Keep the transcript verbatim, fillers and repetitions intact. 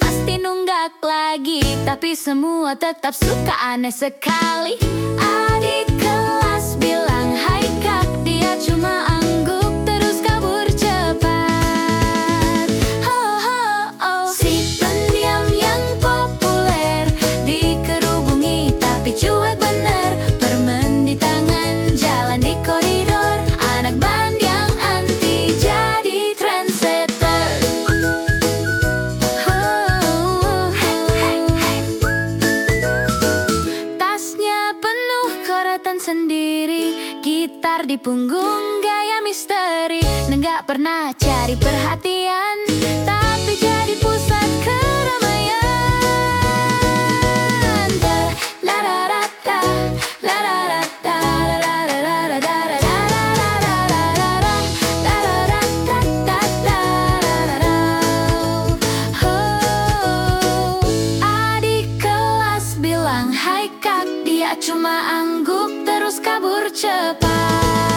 pasti nunggak lagi. Tapi semua tetap suka, aneh sekali. Adik kelas bilang hai kak, dia cuma angguk terus kabur cepat. Ho ho oh, si pendiam yang populer dikerubungi tapi cuek bener. Permen di tangan, jalan di koridor, anak band yang anti jadi trendsetter. Oh, tasnya penuh coretan sendiri, gitar di punggung gaya misteri. Nggak pernah cari perhatian, tapi jadi pusat keramaian. La la la la, la la la la, la la la la la, la la la la la. Oh, adik kelas bilang hai kak, dia cuma angguk terus kabur cepat.